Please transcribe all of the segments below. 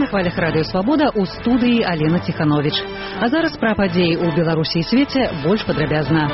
хвалях радыё Свабода ў студыі Алена Ціхановіч. А зараз пра падзеі ў Беларусі і свеце больш падрабязна.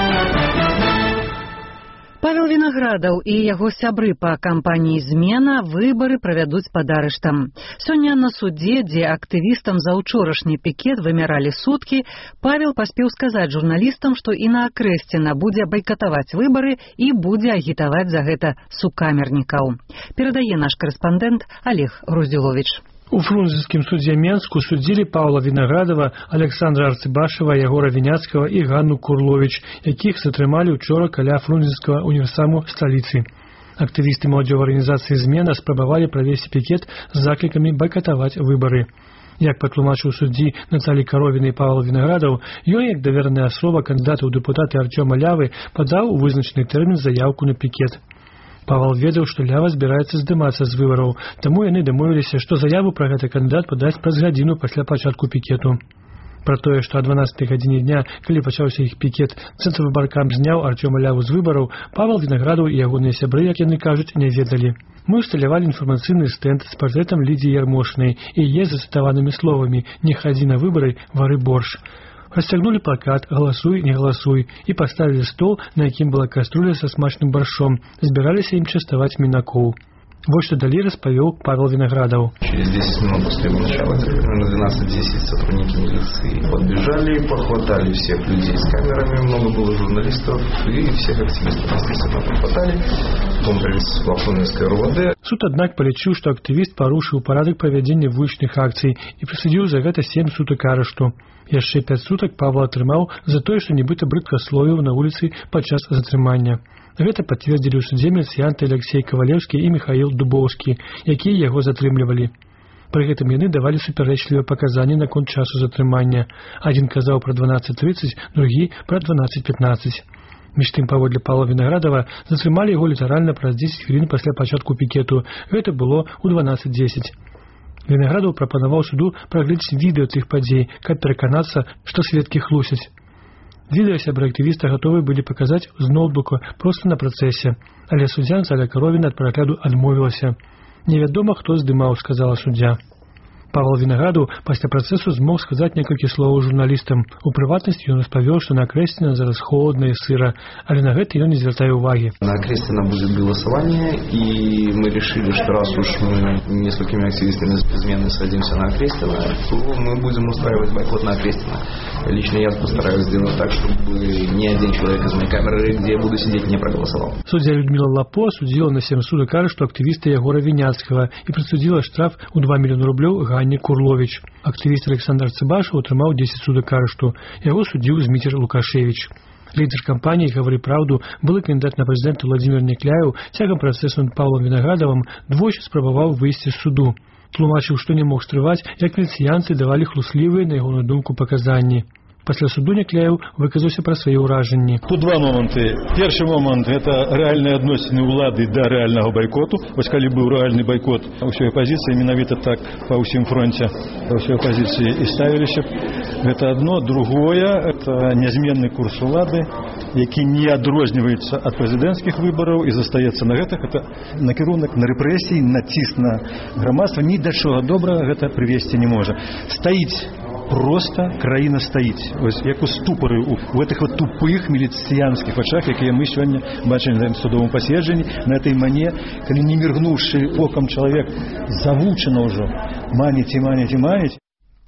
Павел Вінаградаў і яго сябры па кампаніі «Змена» выбары правядуць пад арыштам. Сёння на судзе, дзе актывістам за ўчорашні пікет вымяралі суткі, Павел паспеў сказаць журналістам, што і на Акрэсціна будзе байкатаваць выбары і будзе агітаваць за гэта сукамернікаў. Перадае наш корэспандэнт Олег Груздзіловіч. У Фрунзенскім судзе Менску судзілі Паўла Вінаградава, Александра Арцыбашева, Ягора Віняцкага і Ганну Курловіч, якіх затрымалі ўчора каля Фрунзенскага універсаму сталіцы. Актывісты моладзёвай арганізацыі «Змена» спрабавалі правесці пікет з заклікамі байкатаваць выбары. Як патлумачыў суддзі Наталі Каровіна і Павел Вінаградаў, ён, як давераная асоба кандыдата ў дэпутаты Артёма Лявы, падаў у вызначаны тэрмін заявку на пікет. Павел ведаў, што Лява збіраецца здымацца з выбараў, таму яны дамовіліся, што заяву пра гэты кандыдат падаць праз гадзіну пасля пачатку пікету. Пра тое, што о 12 гадзіне дня, калі пачаўся іх пікет, цэнтр выбаркам зняў Артёма Ляву з выбараў, Павел Вінаградаў і ягоныя сябры, як яны кажуць, не ведалі. Мы ўсталявалі інфармацыйны стэнд з партрэтам Лідзіі Ярмошнай і яе зацытаванымі словамі «Не хадзі на выбары, вары борщ». Расцягнулі плакат «Галасуй, не галасуй» і паставілі стол, на якім была каструля са смачным баршом. Збіраліся ім частаваць мінакоў. Вот что далее распавёў Павел Виноградов. Через 10 минут после его начала, примерно 12-10 сотрудники милиции подбежали, похватали всех людей с камерами, много было журналистов, и всех активистов естественно похватали. Потом привезли в Афонинское РУВД. Суд, аднак, палічыў, што актывіст парушыў парадак правядзення вулічных акцый і прысудзіў за гэта 7 сутак арышту. Яшчэ 5 сутак Павла атрымаў за тое, што нібыта брыдкасловіў на вуліцы падчас затрымання. Гэта пацвердзілі ў судзе міліцыянты Алексей Кавалеўскі і Михаил Дубоўскі, якія яго затрымлівалі. Пры гэтым яны давалі супярэчлівыя паказанні наконт часу затрымання. Адзін казаў пра 12:30, другі пра 12:15. Між тым, паводле Павла Вінаградава, затрымалі яго літаральна праз 10 хвілін пасля пачатку пікету. Гэта было ў 12:10. Вінаградаў прапанаваў суду прагледзець відэо цих падзей, каб пераканацца, што сведкі хлусяць. Відэо сябры актывіста гатовы былі паказаць з ноутбука проста на працэсе, але суддзя Наталя Каровіна ад прагляду адмовілася. «Невядома, хто здымаў», — сказала суддзя. Павел Вінаградаў пасля працэсу змог сказаць некалькі словаў журналістам. У прыватнасці ён распавёў, што на Акрэсціна зараз холодна і сыра, але на гэта ён не звяртае ўвагі. На Акрэсціна будет голосование, и мы решили, что раз уж мы несколькими активистами «Змены» садимся на Акрэсціна, то мы будем устраивать бойкот на Акрэсціна. Лично я постараюсь сделать так, чтобы ни один человек из моей камеры, где я буду сидеть, не проголосовал. Суддзя Людмила Лапо судзіла на 7 сутак арышту актывіста Ягора Віняцкага і прысудзіла штраф у 2 мільёны рублёў Ганне Курловіч. Актывіст Александр Арцыбашев атрымаў 10 сутак арышту. Яго судзіў Зміцер Лукашевич. Лідер кампаніі «Гавары праўду», былы кандыдат на прэзідэнта Владзімір Някляеў, цягам працэсу над Паўлам Вінаградавым двойчы спрабаваў выйсці з суду. Тлумачыў, што не мог стрываць, як міліцыянты давалі хлуслівыя, на ягоную думку, паказанні. Пасля суду Някляеў выказаўся пра свае ўражанні. Тут два моманты. Першы момант – гэта рэальныя адносіны ўлады да рэальнага байкоту. Вось калі быў рэальны байкот ўсёй апазіцыі, менавіта так па ўсім фронце ўсёй апазіцыі і ставіліся. Гэта адно. Другое – это нязменны курс улады, які не адрозніваецца ад прэзідэнцкіх выбараў і застаецца на гэтых. Это накірунак на рэпрэсіі, на ціск на грамадства. Ні да чого добрага гэта прывесці не можа. Стаіць просто краіна стаіць. Ось як у ступары у гэтых вот тупых міліцыянскіх вачах, якія мы сёння бачылі на судовым паседжанні, на этой мане, калі не міргнуўшы окам чалавек завучана ўжо маніць і маніць і маніць.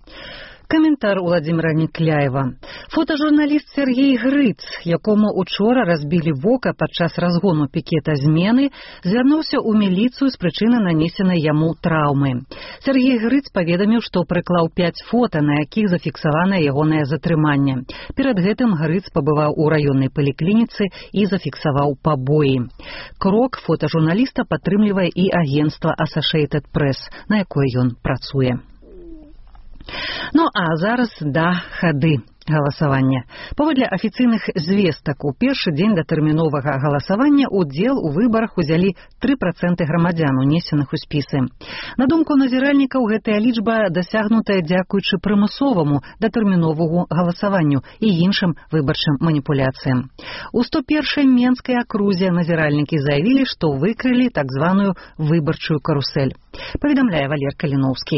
Каментар Владзіміра Някляева. Фотожурналіст Сергей Грыц, якому учора разбілі вока падчас разгону пікета «Змены», звярнуўся ў міліцыю з прычыны нанесенай яму траўмы. Сергей Грыц паведаміў, што прыклаў 5 фота, на якіх зафіксаванае ягонае затрыманне. Перад гэтым Грыц пабываў у раённай паліклініцы і зафіксаваў пабоі. Крок фотожурналіста падтрымлівае і агенцтва Associated Press, на якое ён працуе. Ну а зараз да хады галасавання. Паводле афіцыйных звестак, у першы дзень датэрміновага галасавання удзел у выбарах узялі 3% грамадзян, унесеных у спісы. На думку назіральнікаў, гэтая лічба дасягнутая дзякуючы прымусоваму датэрміноваму галасаванню і іншым выбарчым маніпуляцыям. У 101-й Менскай акрузе назіральнікі заявілі, што выкрылі так званую выбарчую карусель. Паведамляе Валер Каліноўскі.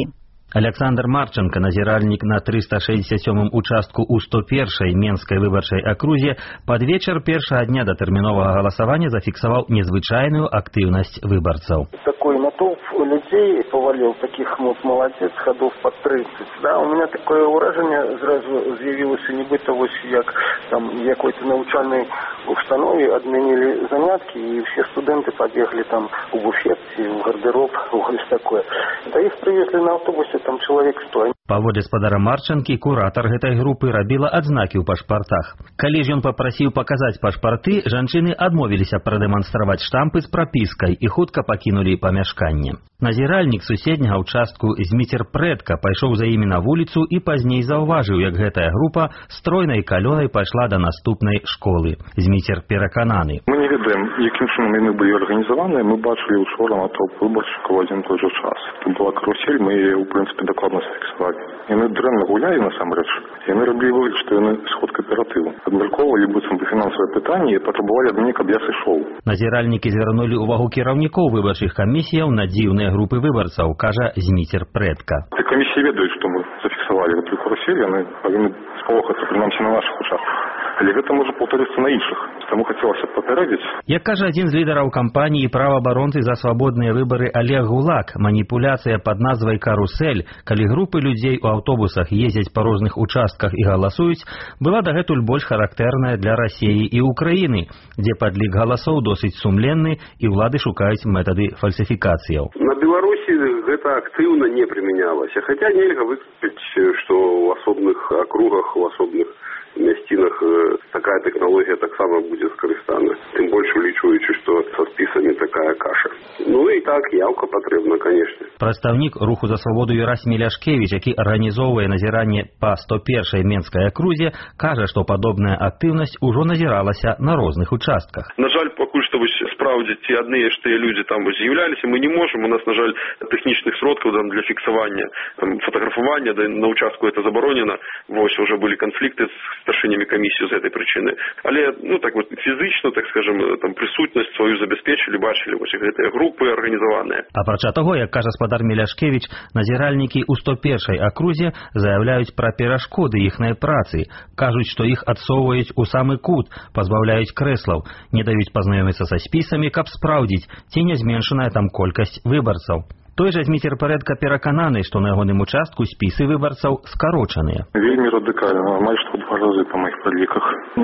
Александр Марченко, назіральнік на 367-м участку у 101-й Менскай выбарчай акрузе, пад вечар першага дня датэрміновага галасавання зафіксаваў незвычайную актыўнасць выбарцаў. Такой натоўп людей повалил, таких молодец, ходов под 30. Да, у меня такое уражение сразу з'явилося, нібито ось як там якой-то навчальной установе отменили занятки, и все студенты побегли там в буфет, в гардероб, ось такое. Да их привезли на автобусе, там человек 100. Паводле спадара Марчанкі, куратар гэтай групы рабіла адзнакі ў пашпартах. Калі ж ён папрасіў паказаць пашпарты, жанчыны адмовіліся прадэманстраваць штампы з прапіскай і хутка пакінулі памяшканне. Назіральнік суседняга ўчастку Зміцер Прэдка пайшоў за імі на вуліцу і пазней заўважыў, як гэтая група стройнай калёнай пайшла да наступнай школы. Зміцер перакананы. Мы не ведаем, якім чынам яны былі арганізаваныя. Мы бачылі учора натоўп выбаршчыкаў у адзін той жа час. Тут была карусель, мы яе, ў прынцыпе, дакладна зафіксавалі. Яны дрэнна гулялі насамрэч. Яны рабілі выгляд, што яны сход кааператыву. Абмяркоўвалі быццам бы фінансавае пытанне і патрабавалі ад мяне, каб я сышоў. Назіральнікі звярнулі ўвагу кіраўнікоў выбарчых камісіяў на дзіўныя групы выбарцаў, кажа Зміцер Прэдка. Камісіі ведаюць, што мы зафіксавалі гэтую карусель, яны павінны спалохацца, прынамсі на нашых участках. Але гэта можа паўтарыцца на іншых. Таму хацелася б папярэдзіць. Як кажа адзін з лідараў кампаніі праваабаронцы за свабодныя выбары Олег Гулак, маніпуляцыя пад назвай «карусель», калі групы людзей у аўтобусах ездзяць па розных участках і галасуюць, была дагэтуль больш характэрная для Расіі і Украіны, дзе падлік галасоў досыць сумленны і ўлады шукаюць метады фальсіфікацыяў. На Беларусі гэта актыўна не прымянялася, хаця нельга выкупіць, што ў асобных акругах, у асобных мясцінах такая тэхналогія таксама будзе скарыстана. Тым больш улічваючы, што са спісамі такая каша. Ну і так, яўка патрэбна, канешне. Прадстаўнік руху за свабоду Юрась Міляшкевіч, які арганізоўвае назіранне па 101-й Менскай акрузе, кажа, што падобная актыўнасць ужо назіралася на розных участках. На жаль, пакуль што спраўдзіць ці адныя ж тыя людзі там з'яўляліся, мы не можам. У нас, на жаль, тэхнічных сродкаў для фіксавання, фотаграфавання, на участку это забаронена. Вось уже былі канфлікты з старшынями камісію з гэтай прычыны. Але, так вот, фізычна, так скажем, там прысутнасць сваю забяспечылі, бачылі вось гэтыя групы арганізаваныя. Апрача таго, як кажа спадар Міляшкевіч, назіральнікі ў 101-й акрузе заяўляюць пра перашкоды іхнай працы, кажуць, што іх адсоўваюць у самы кут, пазбаўляюць крэслаў, не даюць пазнаёміцца са спісамі, каб спраўдзіць, ці не зменшаная там колькасць выбарцаў. Той жа Зміцер Прэдка перакананы, што на ягоным участку спісы выбарцаў скарочаныя. Вельмі радыкальна, амаль што 2 разы па маіх падліках. На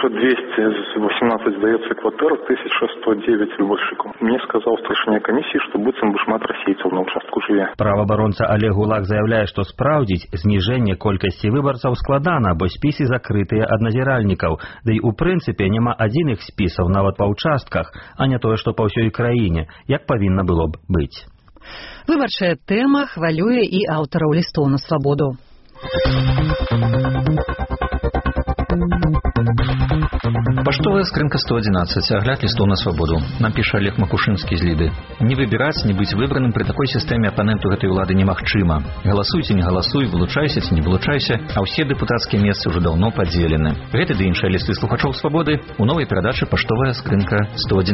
1218, здаецца, кватэр, 1109 выбаршчыкаў. Мне сказаў старшыня камісіі, што быццам бы шмат расейцаў на участку жыве. Праваабаронца Олег Гулак заяўляе, што спраўдзіць зніжэнне колькасці выбарцаў складана, бо спісы закрытыя ад назіральнікаў. Ды і ў прынцыпе няма адзіных спісаў нават па ўчастках, а не тое, што па ўсёй краіне, як павінна было б быць. Выбарчая тэма хвалюе і аўтараў лістоў на свабоду. Паштовая скрынка 111. Агляд лістоў на свабоду. Нам піша Олег Макушынскі з Ліды. Не выбіраць, не быць выбраным пры такой сістэме апаненту гэтай улады немагчыма. Галасуй ці не галасуй, вылучайся ці не вылучайся, а ўсе дэпутацкія месцы ўжо даўно падзелены. Гэты ды іншыя лісты слухачоў свабоды ў новай перадачы «Паштовая скрынка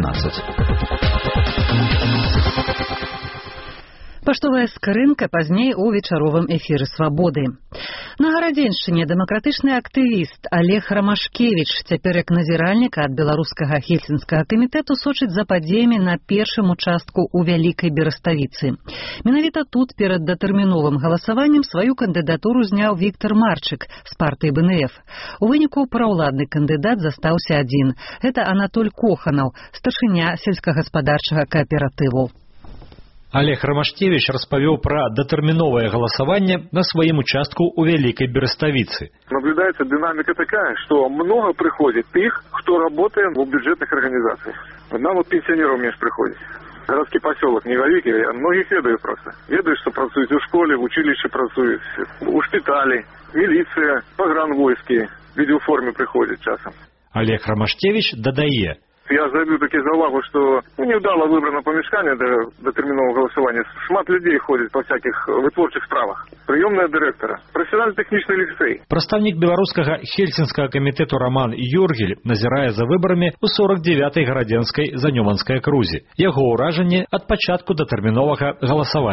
111». Паштовая скрынка пазней у вечаровым эфіры «Свабоды». На Гарадзеншчыне дэмакратычны актывіст Олег Рамашкевіч, цяпер як назіральнік ад беларускага хельсінскага камітэту, сочыць за падзеямі на першым участку ў Вялікай Бераставіцы. Менавіта тут перад датэрміновым галасаваннем сваю кандыдатуру зняў Віктор Марчык з партыі БНФ. У выніку праўладны кандыдат застаўся адзін. Гэта Анатоль Коханаў, старшыня сельскагаспадарчага кааператыву. Олег Рамашкевич распавёў пра датэрміновае галасаванне на сваім участку ў Вялікай Бераставіцы. Наблюдается динамика такая, что много приходит их, кто работает в бюджетных организациях. Нам вот пенсионеры у меня же приходят. Городский поселок невеликий, я многих ведаю просто. Ведаю, что працуют в школе, в училище працуют, у шпиталей, милиция, погранвойски, в видеоформе приходят часом. Олег Рамашкевич дадае. Я заб'ю такі за увагу, што невдало выбрано памяшканне да тэрміновага галасавання. Шмат людзей ходзіць па всякіх вытворчых справах. Прыёмная дырэктара, прафесіянальна-тэхнічны ліцэй. Прадстаўнік беларускага хельсінскага камітэту Роман Юргель назірае за выбарамі ў 49-й гарадзенскай занёманскай акрузе. Яго ўражанне ад пачатку датэрміновага галасавання.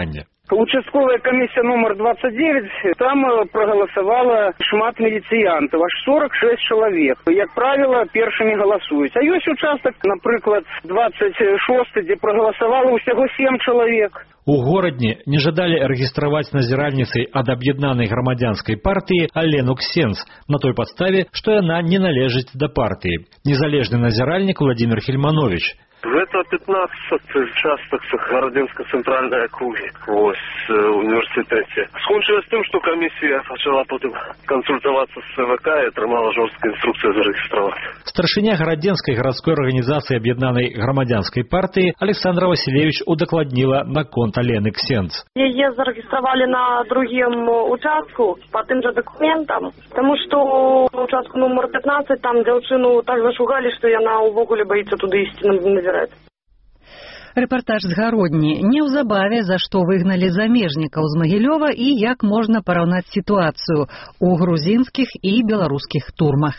Участковая комиссия номер 29, там проголосовало шмат милициянтов, аж 46 человек. Як правило, першими голосують. А есть участок, например, 26, где проголосовало всего 7 человек. У Городні не жадали рэгістраваць назіральніцай ад аб'яднанай грамадзянскай партыі Алену Ксенц на той падставе, што яна не належыць да партыі. Незалежны назіральнік Владимир Хельманович. Это 15 участок Городенской центральной округи в университете. Скончилось тем, что комиссия начала потом консультоваться с ЦВК и отримала жесткую инструкцию зарегистрировать. Старшыня Городенской городской организации объединенной громадянской партии Александра Васильевич удокладнила на конт Алены Ксенц. Ее зарегистрировали на другим участку по тем же документам, потому что участку номер 15 там девчину так зашугали, что она увогуле боится туда истинно назирать. Рэпартаж з Гародні. Неўзабаве, за што выгналі замежнікаў з Магілёва і як можна параўнаць сітуацыю у грузінскіх і беларускіх турмах.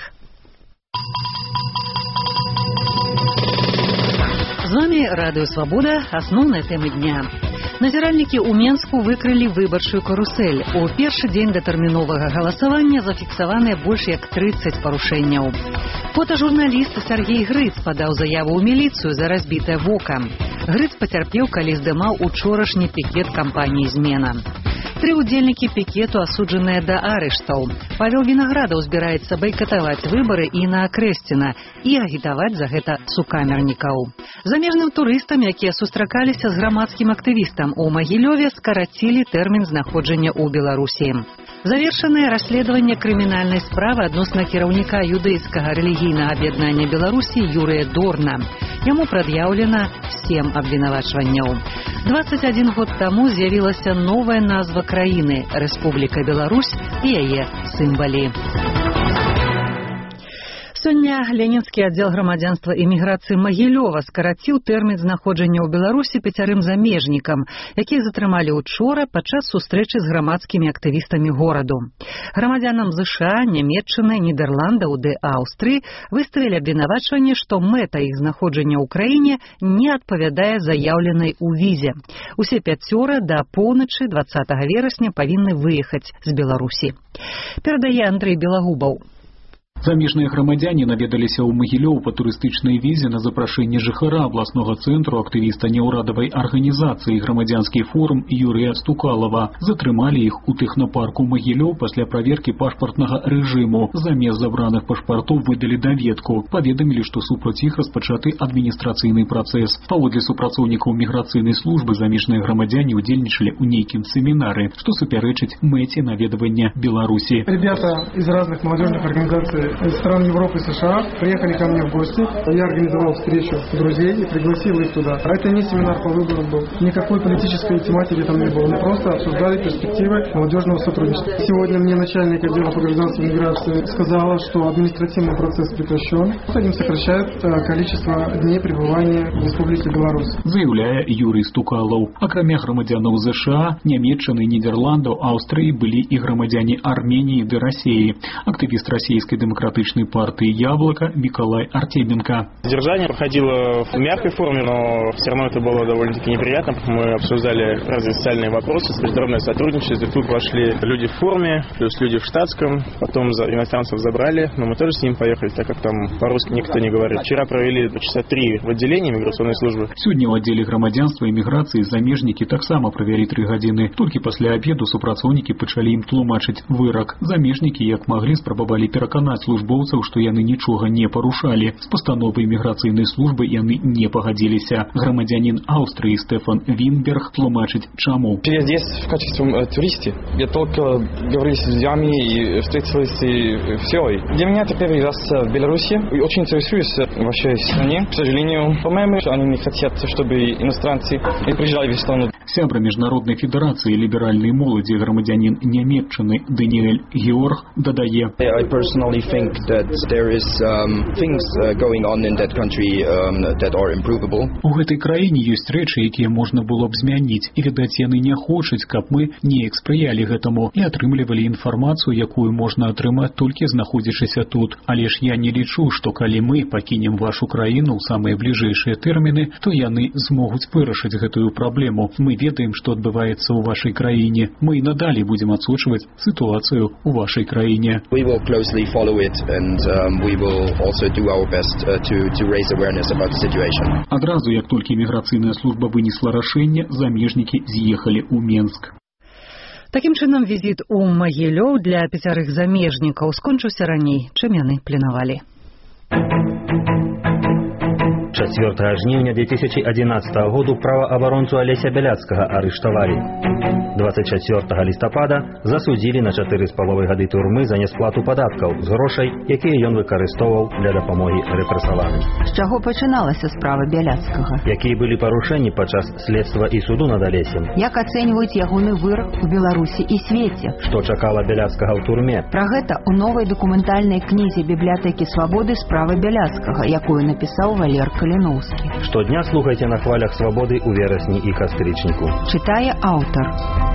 З вами Радыё Свабода, асноўныя тэмы дня. Назіральнікі ў Менску выкрылі выбарчую карусель. У першы дзень датэрміновага галасавання зафіксаваныя больш як 30 парушэнняў. Фотажурналіст Сергей Грыц падаў заяву ў міліцыю за разбітае вока. Грыц пацярпеў, калі здымаў учорашні пікет кампаніі «Змена». 3 удзельнікі пікету асуджаныя да арыштаў. Павел Вінаградаў збіраецца байкатаваць выбары і на Акрэсціна і агітаваць за гэта сукамернікаў. Замежным турыстам, якія сустракаліся з грамадскім актывістам у Магілёве, скарацілі тэрмін знаходжання ў Беларусі. Завершанае расследаванне крымінальнай справы адносна кіраўніка юдэйскага рэлігійнага аб'яднання Беларусі Юрыя Дорна. Яму прад'яўлена 7 абвінавачванняў. 21 год таму з'явілася новая назва краіны – Рэспубліка Беларусь і яе сімвалы. Сёння Ленінскі аддзел грамадзянства і міграцыі Магілёва скараціў тэрмін знаходжання ў Беларусі 5 замежнікам, якіх затрымалі учора падчас сустрэчы з грамадскімі актывістамі гораду. Грамадзянам ЗША, Нямецчыны, Нідерландаў ды Аўстрыі выставілі абвінавачванне, што мэта іх знаходжання ў краіне не адпавядае заяўленай у візе. Усе 5 да поўначы 20 верасня павінны выехаць з Беларусі. Перадае Андрэй Белагубаў. Замежныя грамадзяне наведаліся ў Магілёў па турыстычнай візе на запрашэнне жыхара абласнога цэнтру актывіста неўрадавай арганізацыі «Грамадзянскі форум» Юрыя Стукалова. Затрымалі іх у тэхнапарку Магілёў пасля праверкі пашпартнага рэжыму. Замест забраных пашпартоў выдалі даведку. Паведамілі, што супраць іх распачаты адміністрацыйны працэс. Паводле супрацоўнікаў міграцыйнай службы замежныя грамадзяне ўдзельнічалі ў нейкім семінары, што супярэчыць мэце наведвання Беларусі. Ребята из разных молодежных организаций стран Европы и США приехали ко мне в гости. Я организовал встречу друзей и пригласил их туда. А это не семинар по выборам был. Никакой политической тематики там не было. Мы просто обсуждали перспективы молодежного сотрудничества. Сегодня мне начальник отдела по гражданству и миграции сказала, что административный процесс прекращен. Этим сокращает количество дней пребывания в Республике Беларусь. Заявляе Юрий Стукалов. Акрамя грамадзянаў ЗША, Нямецчыны, Нідерландаў, Аўстрыі былі і грамадзяне Армении ды России. Активист Российской демократичной партии «Яблоко» Николай Артеменко. Задержание проходило в мягкой форме, но все равно это было довольно-таки неприятно. Мы обсуждали разные социальные вопросы, международное сотрудничество. Тут вошли люди в форме, плюс люди в штатском. Потом иностранцев забрали, но мы тоже с ним поехали, так как там по-русски никто не говорит. Вчера провели часа 3 в отделении миграционной службы. Сегодня в отделе грамадзянства и миграции замежники таксама провели 3 гадзіны. Толькі пасля обеду супрацоўнікі пачалі ім тлумачыць вырак. Замежнікі, як маглі, спрабавалі пераканаць службоўцаў, што яны нічога не парушалі. З пастановай міграцыйнай службы яны не пагадзіліся. Грамадзянин Австрии Стефан Винберг тлумачыць чаму. Я здесь в качестве туриста. Я только говорил с друзьями и встретились и все. Для меня это первый раз в Беларуси. Очень интересуюсь в вашей стране. К сожалению, по-моему, они не хотят, чтобы иностранцы приезжали в страну. Сябра Міжнароднай федэрацыі ліберальнай моладзі грамадзянін Нямецчыны Даніэль Георг дадае. think that there is things going on in that country that are improvable. У гэтай краіне ёсць рэчы, якія можна было б змяніць, і, відаць, яны не хочуць, каб мы неяк спрыялі гэтаму і атрымлівалі інфармацыю, якую можна атрымаць толькі знаходзячыся тут. Але ж я не лічу, што калі мы пакінем вашу краіну ў самыя бліжэйшыя тэрміны, то яны змогуць вырашыць гэтую праблему. Мы ведаем, што адбываецца ў вашай краіне. Мы і надалей будзем адсочваць сітуацыю ў вашай краіне. We will closely follow it and we will also do our best to raise awareness about the situation. Адразу, як толькі міграцыйная служба вынесла рашэнне, замежнікі з'ехалі ў Менск. Такім чынам, візіт у Магілёў для 5 замежнікаў скончыўся раней, чым яны планавалі. 4 жніўня 2011 году праваабаронцу Алеся Бяляцкага арыштавалі. 24 лістапада засудзілі на 4,5 гады турмы за несплату падаткаў з грошай, якія ён выкарыстоўваў для дапамогі рэпрэсаваным. З чаго пачыналася справа Бяляцкага? Якія былі парушэнні падчас следства і суду над Алесем? Як ацэньваюць ягоны вырак у Беларусі і свеце? Што чакала Бяляцкага ў турме? Пра гэта ў новай дакументальнай кнізе бібліятэкі Свабоды справа Бяляцкага, якую напісаў Валер Каліноўскі. Штодня слухайце на хвалях Свабоды ў верасні і кастрычніку. Чытае аўтар.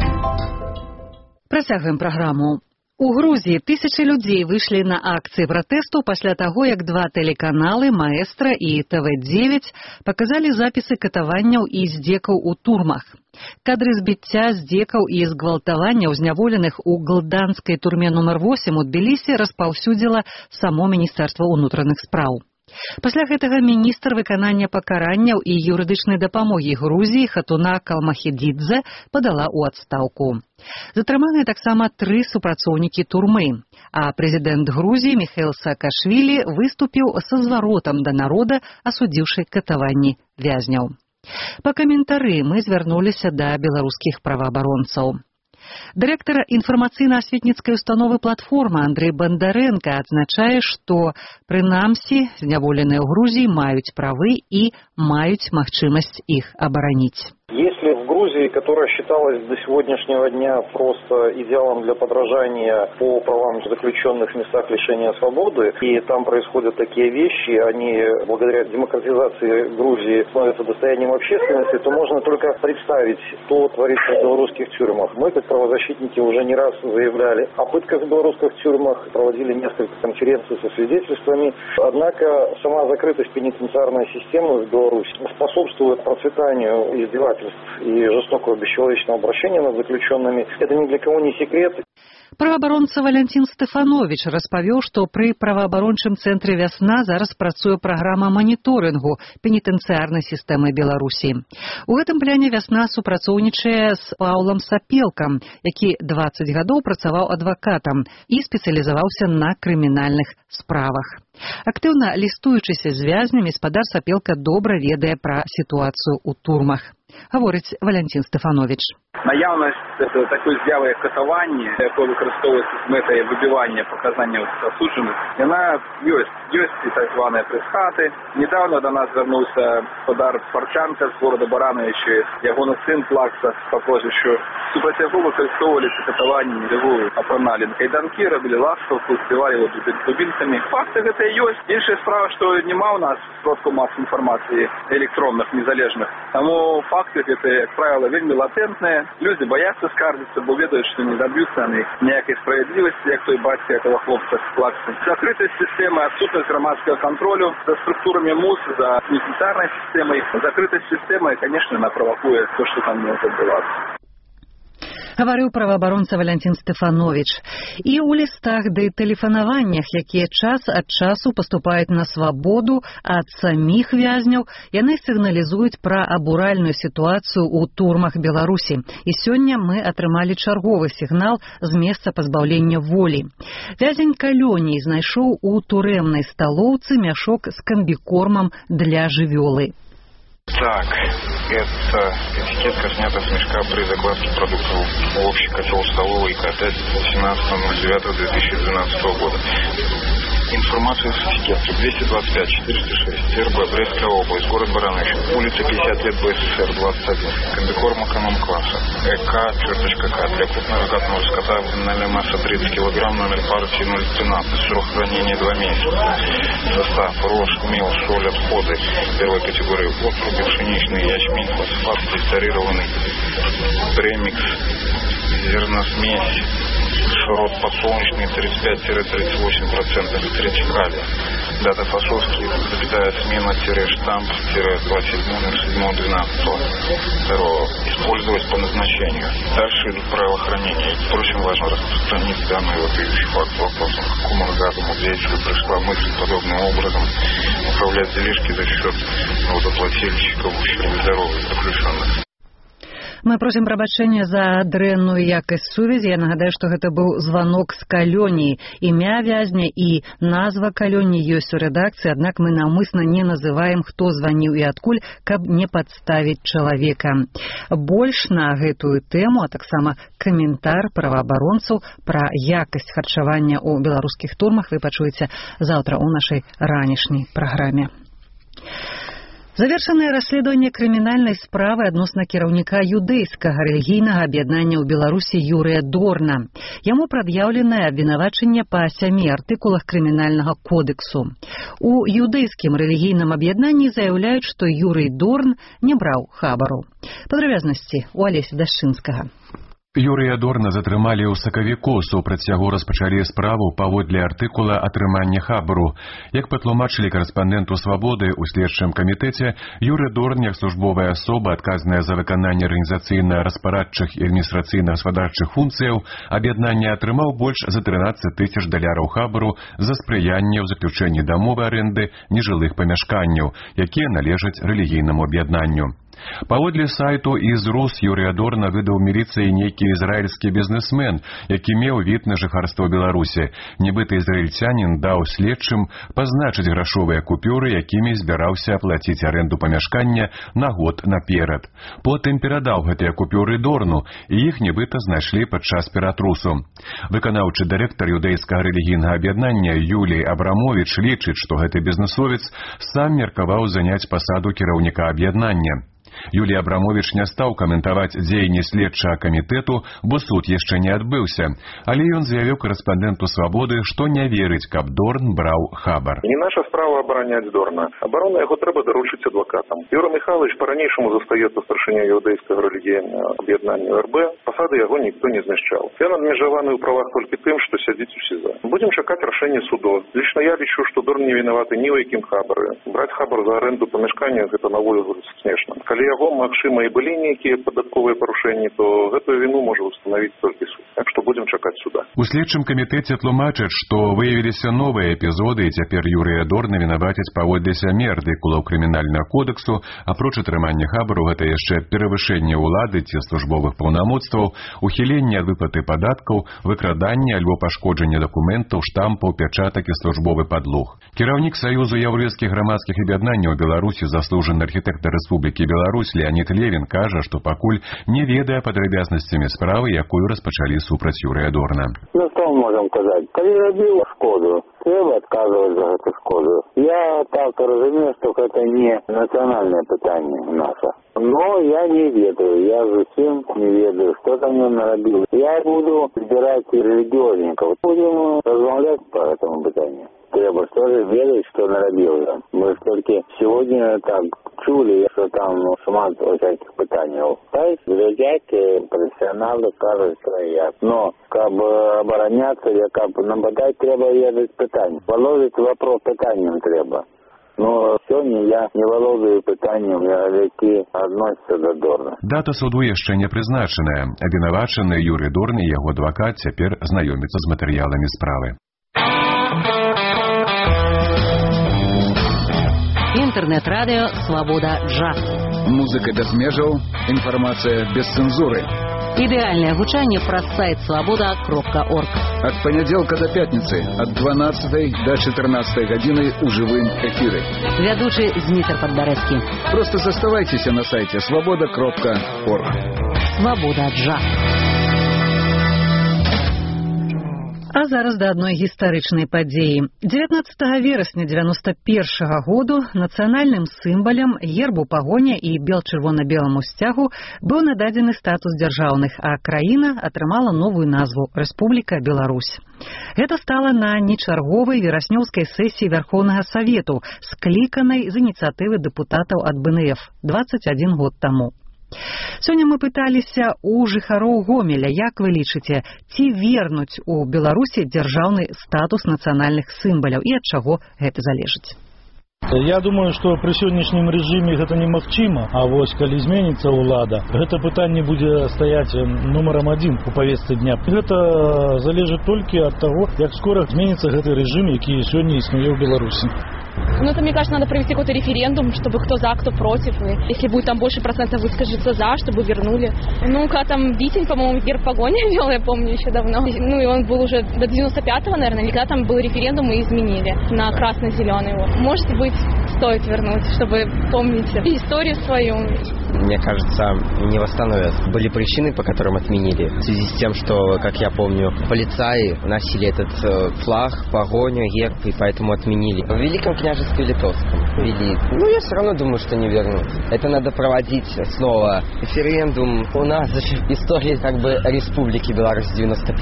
Працягваем праграму. У Грузіі тысячы людзей выйшлі на акцыі пратэсту пасля таго, як 2 тэлеканалы «Маэстра» і ТВ-9 паказалі запісы катаванняў і здзекаў у турмах. Кадры збіцця, здзекаў і згвалтаванняў зняволеных у глданскай турме нумар 8 у Тбілісі распаўсюдзіла само Міністэрства ўнутраных спраў. Пасля гэтага міністр выканання пакаранняў і юрыдычнай дапамогі Грузіі Хатуна Калмахидзідзе падала ў адстаўку. Затрыманыя таксама 3 супрацоўнікі турмы, а прэзідэнт Грузіі Міхаіл Саакашвілі выступіў са зваротам да народа, асудзіўшы катаванні вязняў. Па каментары мы звярнуліся да беларускіх праваабаронцаў. Дырэктар інфармацыйна-асветніцкай установы «Платформа» Андрей Бондаренко адзначае, што, прынамсі, зняволеныя ў Грузіі маюць правы і маюць магчымасць іх абараніць. Если в Грузии, которая считалась до сегодняшнего дня просто идеалом для подражания по правам заключенных в местах лишения свободы, и там происходят такие вещи, они благодаря демократизации Грузии становятся достоянием общественности, то можно только представить, что творится в белорусских тюрьмах. Мы, как правозащитники, уже не раз заявляли о пытках в белорусских тюрьмах, проводили несколько конференций со свидетельствами. Однако сама закрытость пенитенциарной системы в Беларуси способствует процветанию издевательств и жестокого бесчеловечного обращения над заключенными. Это ни для кого не секрет. Праваабаронца Валянцін Стэфановіч распавёў, што пры праваабарончым цэнтры «Вясна» зараз працуе праграма маніторынгу пенітэнцыярнай сістэмы Беларусі. У гэтым пляне «Вясна» супрацоўнічае з Паўлам Сапелкам, які 20 гадоў працаваў адвакатам і спецыялізаваўся на крымінальных справах. Актыўна лістуючыся з вязнямі, спадар Сапелка добра ведае пра сітуацыю ў турмах. Гаворыць Валянцін Стэфановіч. Наявность такой з'яви, як катування, яке використовується з метою вибивання показань осуджених, вона є. Є і так звані прес-хати. Недавно до нас звернувся подар Парчанка з города Барановичі, його син Плакса по прозвищу. Супроти його використовували ці катування, його опронали на кайданки, робили ластовку, збивали його дубинками. Факти це є. Інша справа, що нема у нас сродків масової інформації електронних, незалежних. Тому факти це, як правило, вельми латентні. Люди бояться скаржитися, бо ведають, що не доб'ються вони ніякої справедливості, як той батько цього хлопця з Плакси. Закритість системи, відсутність громадського контролю за структурами МУС, за пенітенціарною системою. Закритість системи, звісно, вона провокує те, що там може відбуватися. Гаварыў праваабаронца Валянцін Стэфановіч. І ў лістах ды тэлефанаваннях, якія час ад часу паступаюць на свабоду ад саміх вязняў, яны сігналізуюць пра абуральную сітуацыю ў турмах Беларусі. І сёння мы атрымалі чарговы сігнал з месца пазбаўлення волі. Вязень Калёній знайшоў у турэмнай сталоўцы мяшок з камбікормам для жывёлы. Так, это этикетка снята с мешка при закладке продуктов в общий котел столовый КТ 17.09.2012 года. Информация с этикеткой 225-406, РБ, Брестская область, город Бараныш, улица 50 лет БССР, 21, комбикорм эконом-класса, ЭК.К, для крупнорогатного скота, абдоминальная масса 30 кг, номер партии 013, срок хранения 2 месяца. Состав: рожь, мел, соль, отходы первой категории, отруби, пшеничный, ячмень, фосфат, дистиллированный, премикс, зерносмесь, шрот подсолнечный 35-38% тритикалия. Дата фасовки, смена-штамп, 27.07.12. Использовать по назначению. Дальше идут правила хранения. Впрочем, важно распространить данные вопиющий факт вопросом, к какому рогатому деятелю пришла мысль подобным образом управлять дележки за счет водоплательщиков в ущерб здоровью заключенных. Мы просім прабачэння за дрэнную якасць сувязі. Я нагадаю, што гэта быў званок з калоніі. Імя вязня і назва калоніі ёсць у рэдакцыі, аднак мы наўмысна не называем, хто званіў і адкуль, каб не падставіць чалавека. Больш на гэтую тэму, а таксама каментар праваабаронцаў пра якасць харчавання ў беларускіх турмах вы пачуеце заўтра ў нашай ранішняй праграме. Завершанае расследаванне крымінальнай справы адносна кіраўніка юдэйскага рэлігійнага аб'яднання ў Беларусі Юрыя Дорна. Яму прад'яўленае абвінавачанне па 7 артыкулах крымінальнага кодэксу. У юдэйскім рэлігійным аб'яднанні заяўляюць, што Юрый Дорн не браў хабару. Падрабязнасці у Алесі Дашчынскага. Юрыя Дорна затрымалі ў сакавіку, супраць яго распачалі справу паводле артыкула атрымання хабару. Як патлумачылі карэспандэнту «Свабоды» ў следчым камітэце, Юрый Дорн, як службовая асоба, адказная за выкананне арганізацыйна-распарадчых і адміністрацыйна-гаспадарчых функцыяў, аб'яднання атрымаў больш за 13 000 даляраў хабару за спрыянне ў заключэнні дамовы арэнды нежылых памяшканняў, якія належаць рэлігійнаму аб'яднанню. Паводле сайту «Ізрус» Юрыя Дорна выдаў міліцыі нейкі ізраільскі бізнесмен, які меў від на жыхарства Беларусі. Нібыта ізраільцянін даў следчым пазначыць грашовыя купюры, якімі збіраўся аплаціць арэнду памяшкання на год наперад. Потым перадаў гэтыя купюры Дорну, і іх нібыта знайшлі падчас ператрусу. Выканаўчы дырэктар юдэйскага рэлігійнага аб'яднання Юлій Абрамовіч лічыць, што гэты бізнесовец сам меркаваў заняць пасаду кіраўніка аб'яднання. Юлій Абрамовіч не стаў каментаваць дзеянні следчага камітэту, бо суд яшчэ не адбыўся, але ён заявіў карэспандэнту «Свабоды», што не верыць, каб Дорн браў хабар. Не наша справа абараняць Дорна. Абарона яго трэба даручыць адвакатам. Юра Михайлович па-ранейшаму застаецца старшыня юдэйскага рэлігійнага аб'яднання РБ, пасады яго ніхто не знішчаў. Ён абмежаваны ў правах толькі тым, што сядзіць у СІЗА. Будзем чакаць рашэння судо. Лічна я лічу, што Дорн не вінаваты ні ў якім хабары. Браць хабар за арэнду памяшкання гэта на волю смешна. Калі яго, магчыма, і былі нейкія падатковыя парушэнні, то гэтую віну можа устанавіць толькі суд. Так што будзем чакаць суда. У следчым камітэце тлумачаць, што выявіліся новыя эпізоды, і цяпер Юрыя Дорна вінавацяць паводле 7 артыкулаў крымінальнага кодэксу. Апроч атрымання хабару, гэта яшчэ перавышэнне ўлады ці службовых паўнамоцтваў, ухіленне ад выплаты падаткаў, выкраданне альбо пашкоджанне дакументаў, штампаў, пячатак і службовы падлог. Кіраўнік Саюзу яўрэйскіх грамадскіх аб'яднанняў Беларусі, заслужаны архітэктар Рэспублікі Беларусь Леонид Левин кажа, што пакуль не ведае падрабязнасцямі справы, якую распачалі супраць Юрыя Дорна. Ну, што можам казаць? Калі рабіла шкоду, трэба адказваць за гэту шкоду. Я так разумею, што гэта не нацыянальнае пытанне наша. Но я не ведаю, я зусім не ведаю, што там ён нарабіў. Я буду збіраць рэлігіёзнікаў. Будем размаўляць по этому пытанню. Треба тоже ведать, что нарабил там. Мы только сегодня так чули, что там шмат всяких пытаний. Так, глядять, профессионалы кажут, что я. Но, как бы обороняться, или как бы нападать, треба ведать пытания. Положить вопрос пытанием треба. Но сёння я не валодаю пытаннем, які адносяцца да Дорна. Дата суду яшчэ не прызначаная. Абвінавачаны Юрый Дорн і яго адвакат цяпер знаёміцца з матэрыяламі справы. Интернет-радио «Свобода Джаз». Музыка без межаў, информация без цензуры. Идеальное гучание про сайт svoboda.org. От понеделка до пятницы, от 12 до 14 годины у живым эфиры. Ведущий Дмитрий Подборецкий. Просто заставайтесь на сайте svoboda.org. «Свобода Джаз». А зараз да адной гістарычнай падзеі. 19 верасня 91 году нацыянальным сімвалам гербу пагоня і бел-чырвона-беламу сцягу быў нададзены статус дзяржаўных, а краіна атрымала новую назву Рэспубліка Беларусь. Гэта стала на нечарговай вераснёўскай сесіі Вярхоўнага Савету, скліканай з ініцыятывы дэпутатаў ад БНФ 21 год таму. Сёння мы пыталіся у жыхароў Гомеля, як вы лічыце, ці вернуць у Беларусі дзяржаўны статус нацыянальных сімваляў і ад чаго гэта залежыць? Я думаю, што пры сённяшнім рэжыме гэта немагчыма, а вось калі зменіцца ўлада, гэта пытанне будзе стаяць нумарам 1 у павестцы дня. Гэта залежыць толькі ад таго, як скора зменіцца гэты рэжым, які сёння існуе ў Беларусі. Ну, это, мне кажется, надо провести какой-то референдум, чтобы кто за, кто против. И если будет там больше процентов выскажется за, чтобы вернули. Ну, когда там Витин, по-моему, герб погоня вел, я помню, еще давно. Ну, и он был уже до 95-го, наверное, или когда там был референдум и изменили на красно-зеленый. Может быть, стоит вернуть, чтобы помнить историю свою. Мне кажется, не восстановят. Были причины, по которым отменили. В связи с тем, что, как я помню, полицаи носили этот флаг, погоню, герб, и поэтому отменили. В Великом княжестве Литовском ввели. Ну, я все равно думаю, что не вернут. Это надо проводить снова референдум. У нас история как бы Республики Беларусь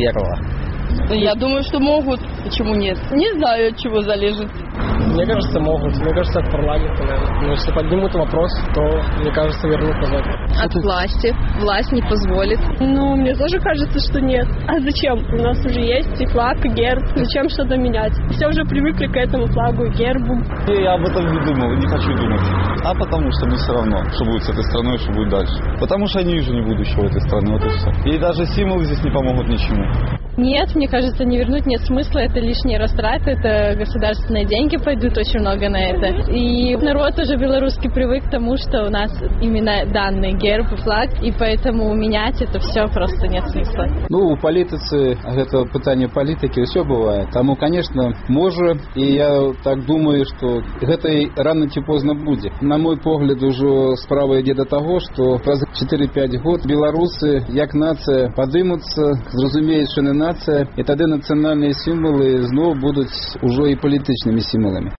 91-го. Я думаю, что могут. Почему нет? Не знаю, от чего залежит. Мне кажется, могут. Мне кажется, от парламента, наверное. Но если поднимут вопрос, то, мне кажется, вернут назад. От власти. Власть не позволит. Ну, мне тоже кажется, что нет. А зачем? У нас уже есть и флаг, и герб. Зачем что-то менять? Все уже привыкли к этому флагу и гербу. Я об этом не думал, не хочу думать. А потому что мне все равно, что будет с этой страной, что будет дальше. Потому что я не вижу ни будущего этой страны, вот и все. И даже символы здесь не помогут ничему. Нет, мне кажется, не вернуть нет смысла, это лишние растраты, это государственные деньги пойдут очень много на это. И народ уже белорусский привык к тому, что у нас именно данный герб и флаг, и поэтому менять это все просто нет смысла. Ну, у політицы, это питание политики, все бывает. Тому, конечно, может, и я так думаю, что это рано ці поздно будет. На мой погляд, уже справа идет до того, что раз 4-5 год белорусы, як нация, подымутся, зразумеют, что не нация, і тоді національні символи знову будуть уже і політичними символами.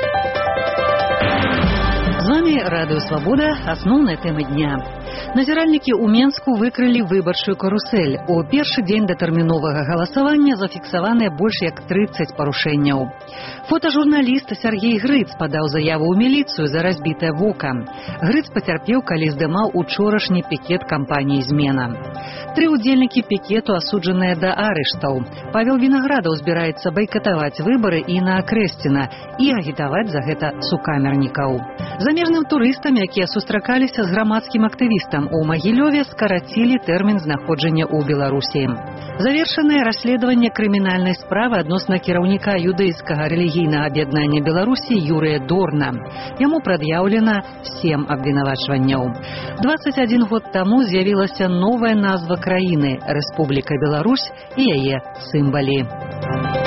З вами Радыё Свабода, асноўная тэма дня. Назіральнікі ў Менску выкрылі выбарчую карусель. У першы дзень датэрміновага галасавання зафіксаваныя больш як 30 парушэнняў. Фотажурналіст Сергей Грыц падаў заяву ў міліцыю за разбітае вока. Грыц пацярпеў, калі здымаў учорашні пікет кампаніі «Змена». 3 удзельнікі пікету асуджаныя да арыштаў. Павел Вінаградаў збіраецца байкатаваць выбары і на Акрэсціна і агітаваць за гэта сукамернікаў. Замежным турыстам, якія сустракаліся з грамадскім актывістам у Магілёве, скарацілі тэрмін знаходжання ў Беларусі. Завершанае расследаванне крымінальнай справы адносна кіраўніка юдэйскага рэлігійнага аб'яднання Беларусі Юрыя Дорна. Яму прад'яўлена 7 абвінавачванняў. 21 год таму з'явілася новая назва краіны – Рэспубліка Беларусь і яе сімвалы.